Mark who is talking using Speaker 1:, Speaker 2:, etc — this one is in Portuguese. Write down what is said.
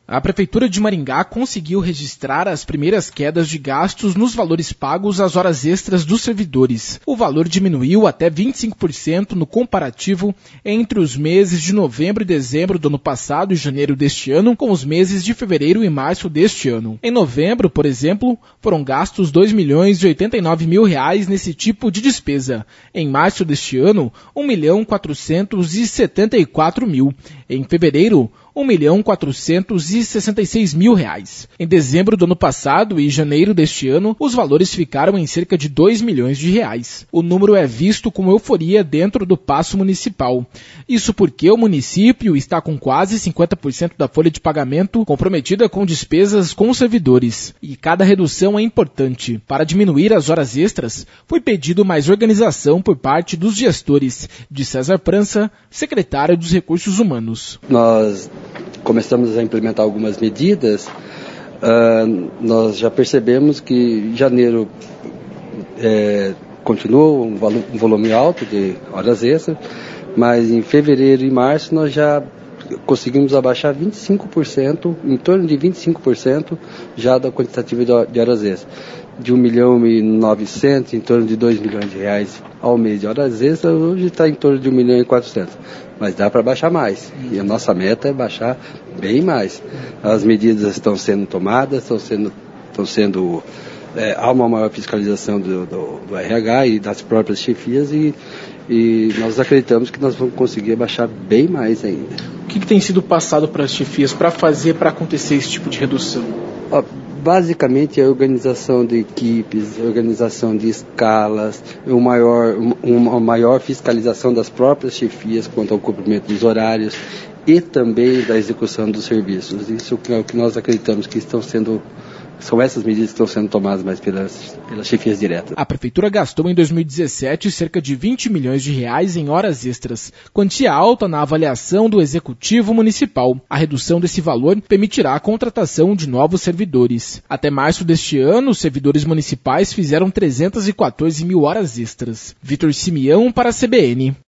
Speaker 1: A Prefeitura de Maringá conseguiu registrar as primeiras quedas de gastos nos valores pagos às horas extras dos servidores. O valor diminuiu até 25% no comparativo entre os meses de novembro e dezembro do ano passado e janeiro deste ano, com os meses de fevereiro e março deste ano. Em novembro, por exemplo, foram gastos R$2.089.000 nesse tipo de despesa. Em março deste ano, R$1.474.000. Em fevereiro, R$1.466.000. Em dezembro do ano passado e janeiro deste ano, os valores ficaram em cerca de R$2 milhões. O número é visto com euforia dentro do Paço Municipal. Isso porque o município está com quase 50% da folha de pagamento comprometida com despesas com os servidores. E cada redução é importante. Para diminuir as horas extras, foi pedido mais organização por parte dos gestores, de César França, secretário dos Recursos Humanos.
Speaker 2: Nós começamos a implementar algumas medidas. Nós já percebemos que em janeiro continuou um volume alto de horas extras, mas em fevereiro e março nós já conseguimos abaixar 25%, em torno de 25% já da quantitativa de horas extras. De R$1.900.000, em torno de R$2 milhões ao mês de horas extras, hoje está em torno de R$1.400.000. Mas dá para baixar mais. E a nossa meta é baixar bem mais. As medidas estão sendo tomadas, há uma maior fiscalização do RH e das próprias chefias e nós acreditamos que nós vamos conseguir baixar bem mais ainda.
Speaker 1: O que tem sido passado para as chefias para acontecer esse tipo de redução?
Speaker 2: Basicamente a organização de equipes, a organização de escalas, uma maior fiscalização das próprias chefias quanto ao cumprimento dos horários e também da execução dos serviços. Isso é o que nós acreditamos que são essas medidas que estão sendo tomadas mais pelas chefias diretas.
Speaker 1: A Prefeitura gastou em 2017 cerca de R$20 milhões em horas extras, quantia alta na avaliação do Executivo Municipal. A redução desse valor permitirá a contratação de novos servidores. Até março deste ano, os servidores municipais fizeram 314 mil horas extras. Vitor Simeão para a CBN.